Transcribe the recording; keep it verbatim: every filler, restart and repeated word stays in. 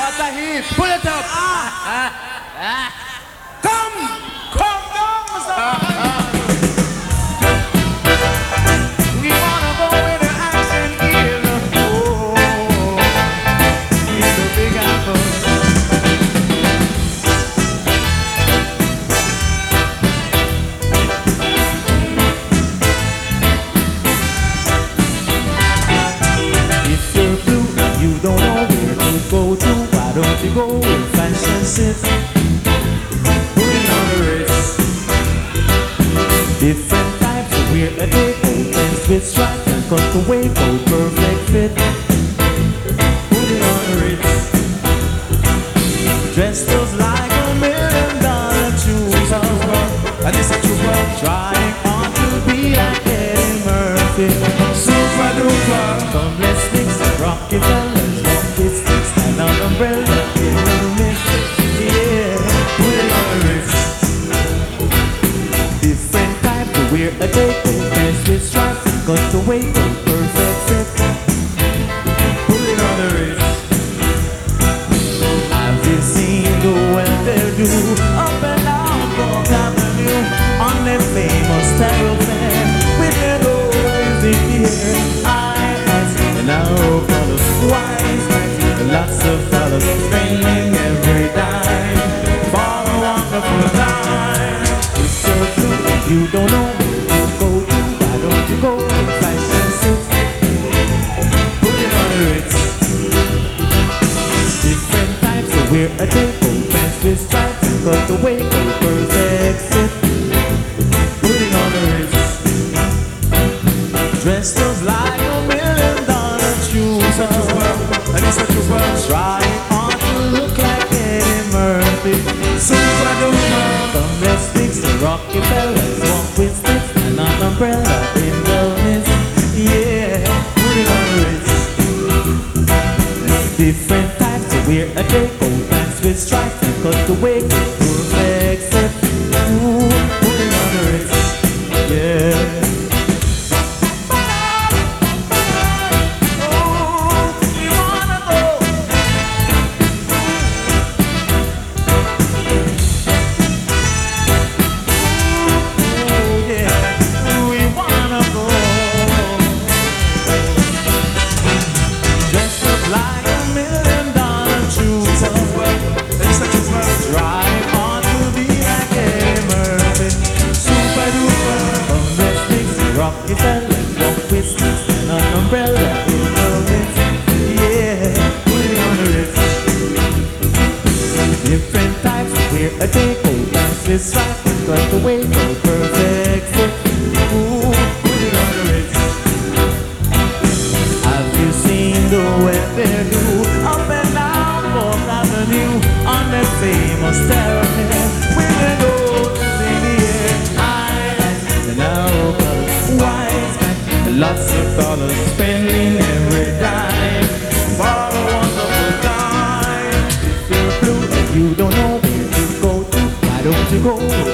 lot of heat. Pull it up. Ah. Ah. Come, come down, Mister We wanna go where the action is. Oh, it's the Big Apple. If you're blue, you don't know where to go to. Why don't you go where fashion sits? Put it on the wrist. Different types of wear a day, opens with stripes and cut away for perfect fit. Put it on the wrist. Dressed up like a million dollar trooper, and it's a trooper trying on to be like Eddie Murphy. Super duper. Come let's mix Rockefellers, walk with sticks and an umbrella in the mist. Yeah, put it on the wrist. Different type to wear a day, opens with stripes and cut away for perfect fit. Put it on the wrist. Have you seen the well-to-do up and down Fourth Avenue on their famous thoroughfare with their nose in the air? I ask now for the wise man, lots of fellas spending every dime for a wonderful time. It's so true, you don't know where to go to. Why don't you go to fashion sits? Put it on the wrist. Different types of wear a day, pants with stripes and cut away for perfect fit. Put it on the wrist. Dressed up like a million dollar trooper, and it's a trooper trying on to look like Eddie Murphy. Super duper. Come let's fix the Rockefellers, walk with sticks and an umbrella in the mist. Yeah, put it on the wrist. Different types to wear a day, old pants with stripes and cut away perfect fit. Ooh, put it on the wrist. Yeah. Rockefellers, walk with sticks and an umbrella in the mist. Yeah, put it on the wrist. Different types of wear a day, old pants with stripes and cut away for perfect fit. Ooh, put it on the wrist. Have you seen the way they do up and down Fourth Avenue on that famous thoroughfare with the noses in the air? I and now wise man, lots of dollars spending every dime for a wonderful time. If you're blue and you don't know where to go to, why don't you go